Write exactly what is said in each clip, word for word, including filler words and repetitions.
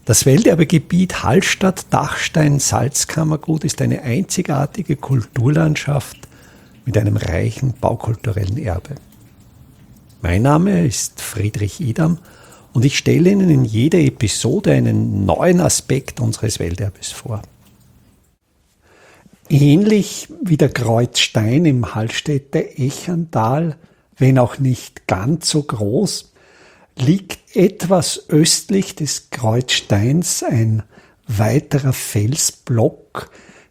Das Welterbegebiet Hallstatt-Dachstein-Salzkammergut ist eine einzigartige Kulturlandschaft mit einem reichen baukulturellen Erbe. Mein Name ist Friedrich Idam und ich stelle Ihnen in jeder Episode einen neuen Aspekt unseres Welterbes vor. Ähnlich wie der Kreuzstein im Hallstätter Echental, wenn auch nicht ganz so groß, liegt etwas östlich des Kreuzsteins ein weiterer Felsblock,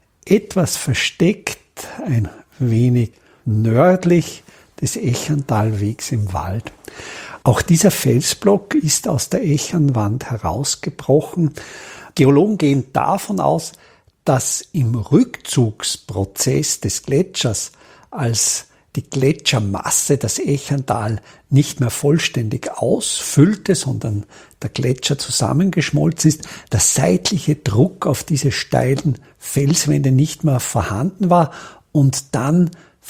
etwas versteckt, ein wenig nördlich des Echentalwegs im Wald. Auch dieser Felsblock ist aus der Echenwand herausgebrochen. Geologen gehen davon aus, dass im Rückzugsprozess des Gletschers, als die Gletschermasse das Echental nicht mehr vollständig ausfüllte, sondern der Gletscher zusammengeschmolzen ist, der seitliche Druck auf diese steilen Felswände nicht mehr vorhanden war und dann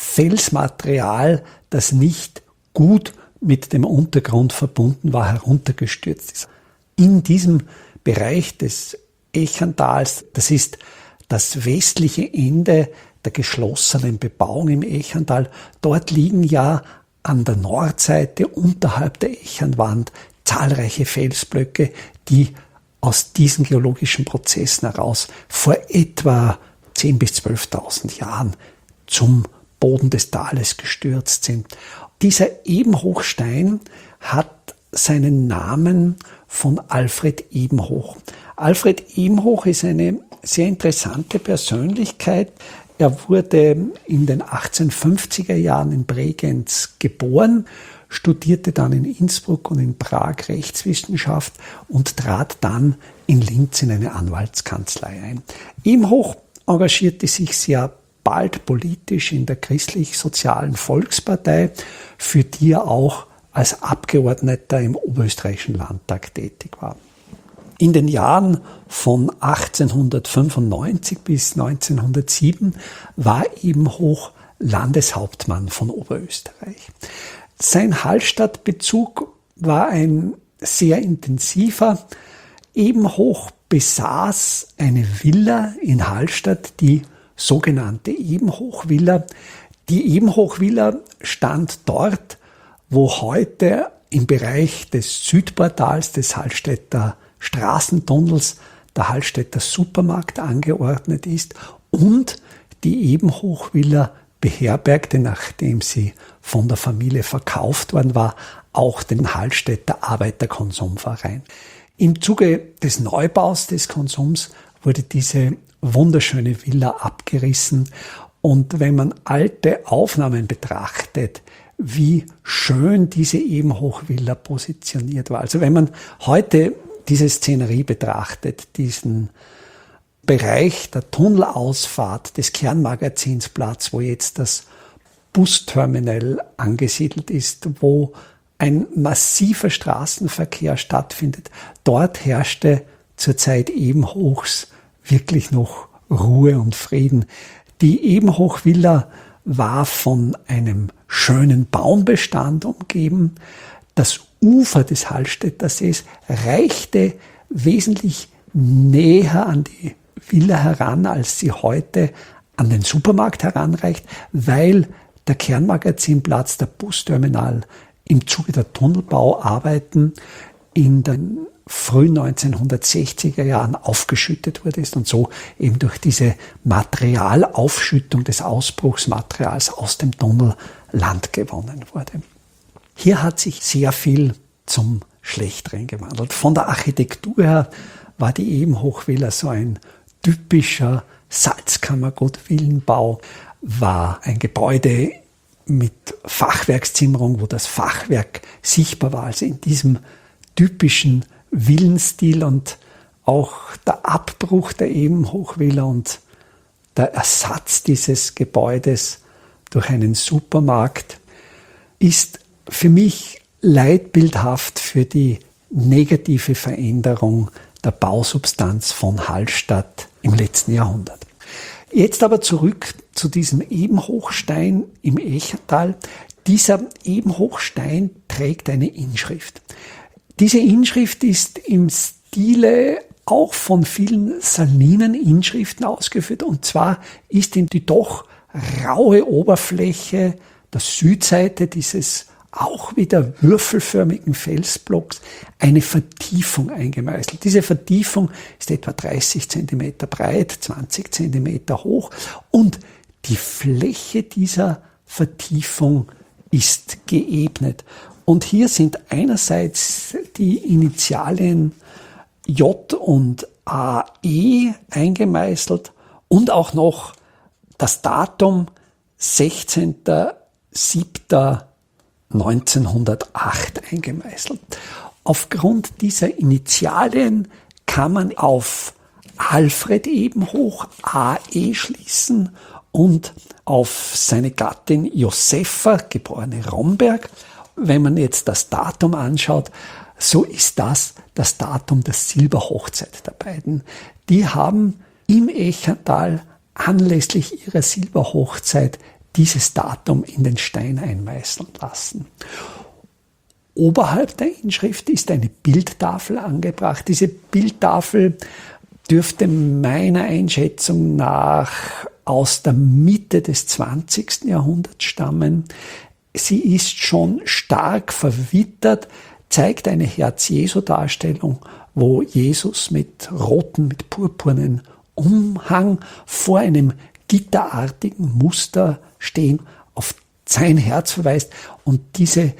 Felsmaterial, das nicht gut mit dem Untergrund verbunden war, heruntergestürzt ist. In diesem Bereich des Echentals, das ist das westliche Ende der geschlossenen Bebauung im Echental. Dort liegen ja an der Nordseite unterhalb der Echenwand zahlreiche Felsblöcke, die aus diesen geologischen Prozessen heraus vor etwa zehntausend bis zwölftausend Jahren zum Boden des Tales gestürzt sind. Dieser Ebenhochstein hat seinen Namen von Alfred Ebenhoch. Alfred Ebenhoch ist eine sehr interessante Persönlichkeit. Er wurde in den achtzehnhundertfünfziger Jahren in Bregenz geboren, studierte dann in Innsbruck und in Prag Rechtswissenschaft und trat dann in Linz in eine Anwaltskanzlei ein. Ebenhoch engagierte sich sehr bald politisch in der Christlich-Sozialen Volkspartei, für die er auch als Abgeordneter im Oberösterreichischen Landtag tätig war. In den Jahren von achtzehnhundertfünfundneunzig bis neunzehnhundertsieben war Ebenhoch Landeshauptmann von Oberösterreich. Sein Hallstattbezug war ein sehr intensiver. Ebenhoch besaß eine Villa in Hallstatt, die sogenannte Ebenhoch-Villa. Die Ebenhoch-Villa stand dort, wo heute im Bereich des Südportals des Hallstätter Straßentunnels der Hallstätter Supermarkt angeordnet ist und die Ebenhoch-Villa beherbergte, nachdem sie von der Familie verkauft worden war, auch den Hallstätter Arbeiterkonsumverein. Im Zuge des Neubaus des Konsums wurde diese wunderschöne Villa abgerissen und wenn man alte Aufnahmen betrachtet, wie schön diese Ebenhoch-Villa positioniert war. Also wenn man heute diese Szenerie betrachtet, diesen Bereich der Tunnelausfahrt des Kernmagazinsplatz, wo jetzt das Busterminal angesiedelt ist, wo ein massiver Straßenverkehr stattfindet. Dort herrschte zur Zeit Ebenhochs wirklich noch Ruhe und Frieden. Die Ebenhoch-Villa war von einem schönen Baumbestand umgeben. Das Ufer des Hallstätter Sees reichte wesentlich näher an die Villa heran, als sie heute an den Supermarkt heranreicht, weil der Kernmagazinplatz, der Busterminal im Zuge der Tunnelbauarbeiten in den frühen neunzehnhundertsechziger Jahren aufgeschüttet wurde und so eben durch diese Materialaufschüttung des Ausbruchsmaterials aus dem Tunnel Land gewonnen wurde. Hier hat sich sehr viel zum Schlechteren gewandelt. Von der Architektur her war die Ebenhoch-Villa so ein typischer Salzkammergut-Villenbau, war ein Gebäude mit Fachwerkszimmerung, wo das Fachwerk sichtbar war, also in diesem typischen Villenstil, und auch der Abbruch der Ebenhoch-Villa und der Ersatz dieses Gebäudes durch einen Supermarkt ist für mich leitbildhaft für die negative Veränderung der Bausubstanz von Hallstatt im letzten Jahrhundert. Jetzt aber zurück zu diesem Ebenhochstein im Echental. Dieser Ebenhochstein trägt eine Inschrift. Diese Inschrift ist im Stile auch von vielen salinen Inschriften ausgeführt. Und zwar ist in die doch raue Oberfläche der Südseite dieses auch wieder würfelförmigen Felsblocks eine Vertiefung eingemeißelt. Diese Vertiefung ist etwa dreißig Zentimeter breit, zwanzig Zentimeter hoch und die Fläche dieser Vertiefung ist geebnet. Und hier sind einerseits die Initialien J und A E eingemeißelt und auch noch das Datum sechzehnter siebter neunzehnhundertacht eingemeißelt. Aufgrund dieser Initialien kann man auf Alfred Ebenhoch A E schließen und auf seine Gattin Josepha, geborene Romberg. Wenn man jetzt das Datum anschaut, so ist das das Datum der Silberhochzeit der beiden. Die haben im Echental anlässlich ihrer Silberhochzeit dieses Datum in den Stein einmeißeln lassen. Oberhalb der Inschrift ist eine Bildtafel angebracht. Diese Bildtafel dürfte meiner Einschätzung nach aus der Mitte des zwanzigsten Jahrhunderts stammen. Sie ist schon stark verwittert, zeigt eine Herz-Jesu-Darstellung, wo Jesus mit roten, mit purpurnen Umhang vor einem gitterartigen Muster stehen, auf sein Herz verweist. Und diese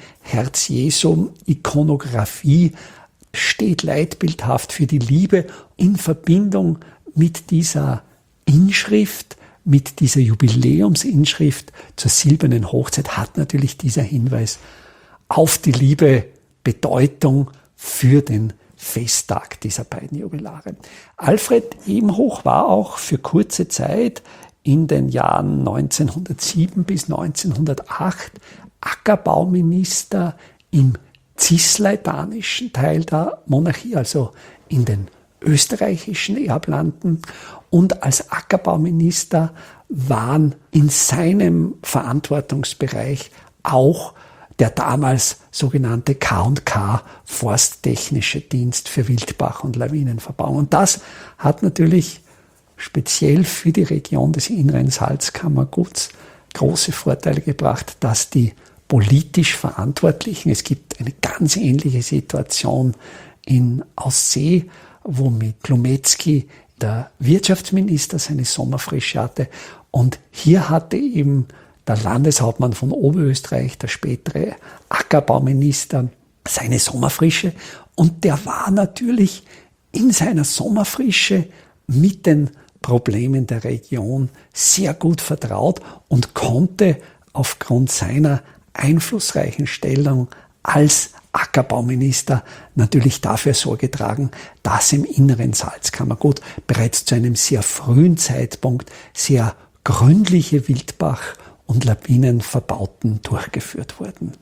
Herz-Jesu-Ikonographie steht leitbildhaft für die Liebe in Verbindung mit dieser Inschrift, mit dieser Jubiläumsinschrift zur silbernen Hochzeit hat natürlich dieser Hinweis auf die Liebe Bedeutung für den Festtag dieser beiden Jubilare. Alfred Ebenhoch war auch für kurze Zeit in den Jahren neunzehnhundertsieben bis neunzehnhundertacht Ackerbauminister im cisleitanischen Teil der Monarchie, also in den österreichischen Erblanden. Und als Ackerbauminister waren in seinem Verantwortungsbereich auch der damals sogenannte K und K, Forsttechnische Dienst für Wildbach- und Lawinenverbauung. Und das hat natürlich speziell für die Region des inneren Salzkammerguts große Vorteile gebracht, dass die politisch Verantwortlichen, es gibt eine ganz ähnliche Situation in Aussee, wo mit Glumetzky der Wirtschaftsminister seine Sommerfrische hatte. Und hier hatte eben der Landeshauptmann von Oberösterreich, der spätere Ackerbauminister, seine Sommerfrische. Und der war natürlich in seiner Sommerfrische mit den Problemen der Region sehr gut vertraut und konnte aufgrund seiner einflussreichen Stellung als Ackerbauminister natürlich dafür Sorge tragen, dass im inneren Salzkammergut bereits zu einem sehr frühen Zeitpunkt sehr gründliche Wildbach- und Lawinenverbauten durchgeführt wurden.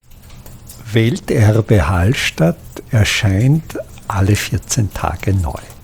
Welterbe Hallstatt erscheint alle vierzehn Tage neu.